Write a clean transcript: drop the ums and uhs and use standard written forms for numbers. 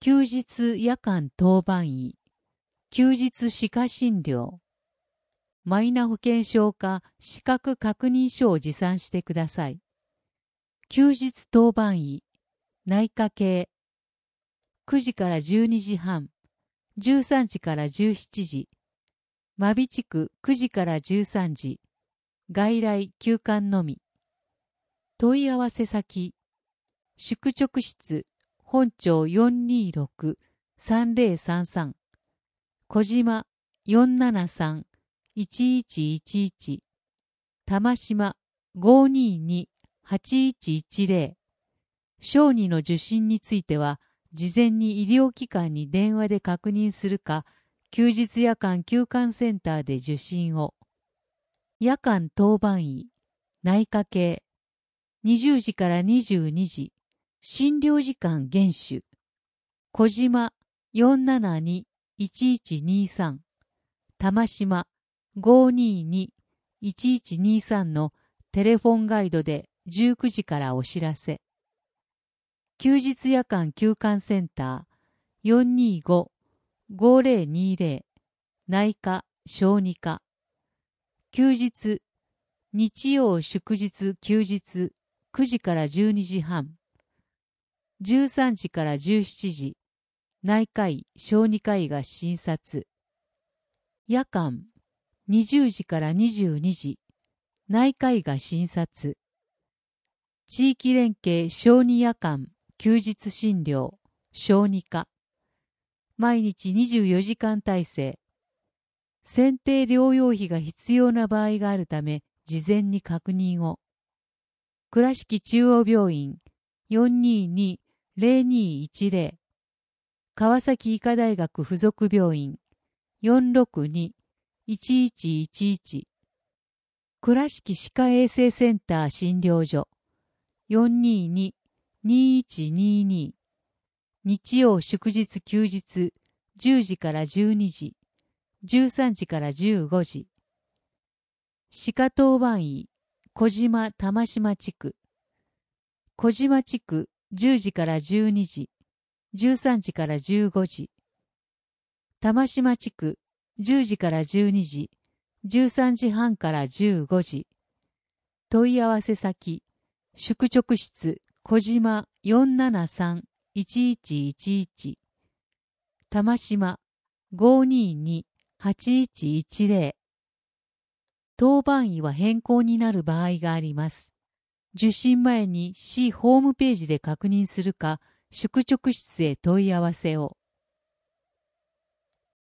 休日夜間当番医、休日歯科診療、マイナ保険証か資格確認書を持参してください。休日当番医、内科系、9時から12時半、13時から17時、真備地区9時から13時、外来休館のみ。問い合わせ先、宿直室、本町 426-3033、小島 473-1111、玉島 522-8110。小児の受診については、事前に医療機関に電話で確認するか、休日夜間休館センターで受診を。夜間当番医、内科系、20時から22時、診療時間厳守。小島 472-1123、玉島 522-1123 のテレフォンガイドで19時からお知らせ。休日夜間休館センター 425-5020、内科小児科。休日、日曜祝日休日9時から12時半、13時から17時、内科医小児科医が診察。夜間、20時から22時、内科医が診察。地域連携小児夜間休日診療小児科。毎日24時間体制。選定療養費が必要な場合があるため、事前に確認を。倉敷中央病院 422-0210、川崎医科大学附属病院 462-1111、倉敷歯科衛生センター診療所 422-2122、日曜祝日休日10時から12時、13時から15時。歯科当番医、小島玉島地区。小島地区10時から12時、13時から15時。玉島地区10時から12時、13時半から15時。問い合わせ先、宿直室小島 473-1111、玉島 522-8110。当番医は変更になる場合があります。受診前に市ホームページで確認するか、宿直室へ問い合わせを。